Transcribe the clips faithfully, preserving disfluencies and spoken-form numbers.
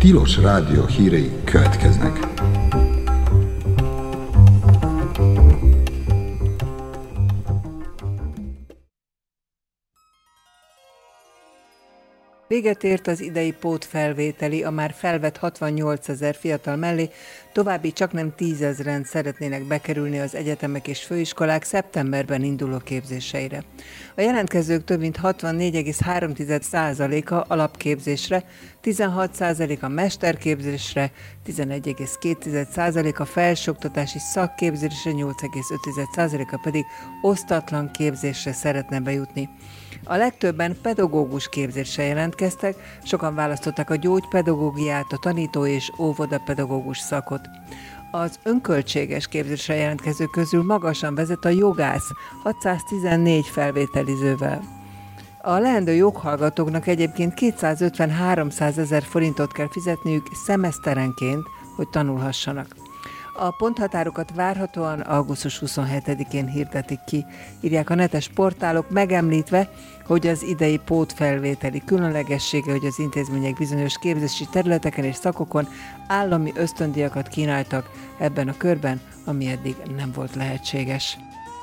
Tilos Rádió hírei következnek. Véget ért az idei pótfelvételi, a már felvett hatvannyolcezer fiatal mellé további csaknem tízezren szeretnének bekerülni az egyetemek és főiskolák szeptemberben induló képzéseire. A jelentkezők több mint hatvannégy egész három százaléka alapképzésre, tizenhat százaléka mesterképzésre, tizenegy egész két százaléka felsőoktatási szakképzésre, nyolc egész öt százaléka pedig osztatlan képzésre szeretne bejutni. A legtöbben pedagógus képzésre jelentkeztek, sokan választották a gyógypedagógiát, a tanító és óvodapedagógus szakot. Az önköltséges képzésre jelentkezők közül magasan vezet a jogász, hatszáztizennégy felvételizővel. A leendő joghallgatóknak egyébként kétszázötven-háromszázezer forintot kell fizetniük szemeszterenként, hogy tanulhassanak. A ponthatárokat várhatóan augusztus huszonhetedikén hirdetik ki, írják a netes portálok, megemlítve, hogy az idei pótfelvételi különlegessége, hogy az intézmények bizonyos képzési területeken és szakokon állami ösztöndíjakat kínáltak ebben a körben, ami eddig nem volt lehetséges.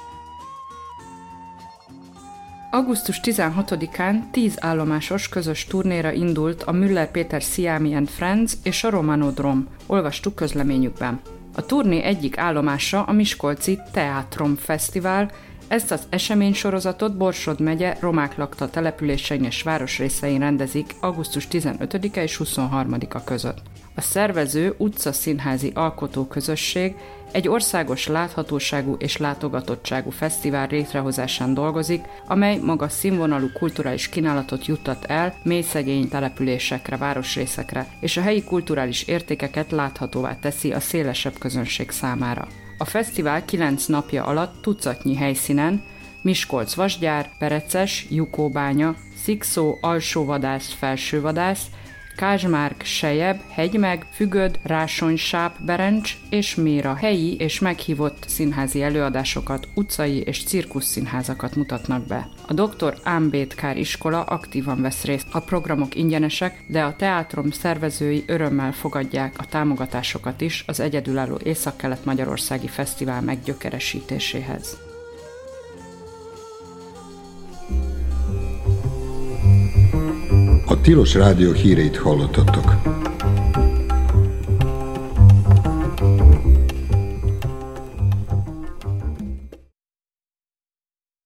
augusztus tizenhatodikán tíz állomásos közös turnéra indult a Müller Péter Sziámi and Friends és a Romanodrom, olvastuk közleményükben. A turné egyik állomása a miskolci Teátrom Fesztivál. Ezt az eseménysorozatot Borsod megye romák lakta településein és városrészein rendezik augusztus tizenötödike és huszonharmadika között. A szervező utcaszínházi alkotóközösség egy országos láthatóságú és látogatottságú fesztivál létrehozásán dolgozik, amely magas színvonalú kulturális kínálatot juttat el mélyszegény településekre, városrészekre, és a helyi kulturális értékeket láthatóvá teszi a szélesebb közönség számára. A fesztivál kilenc napja alatt tucatnyi helyszínen, Miskolc-Vasgyár, Pereces, Jukóbánya, Szikszó, Alsóvadász, Felsővadász, Kázsmárk, Selyeb, Hegymeg, Fügöd, Rásony, Sáp, Berencs és Méra helyi és meghívott színházi előadásokat, utcai és cirkusszínházakat mutatnak be. A doktor Ámbétkár iskola aktívan vesz részt. A programok ingyenesek, de a teátrom szervezői örömmel fogadják a támogatásokat is az egyedülálló Északkelet-Magyarországi Fesztivál meggyökeresítéséhez. A Tilos Rádió híreit hallottatok.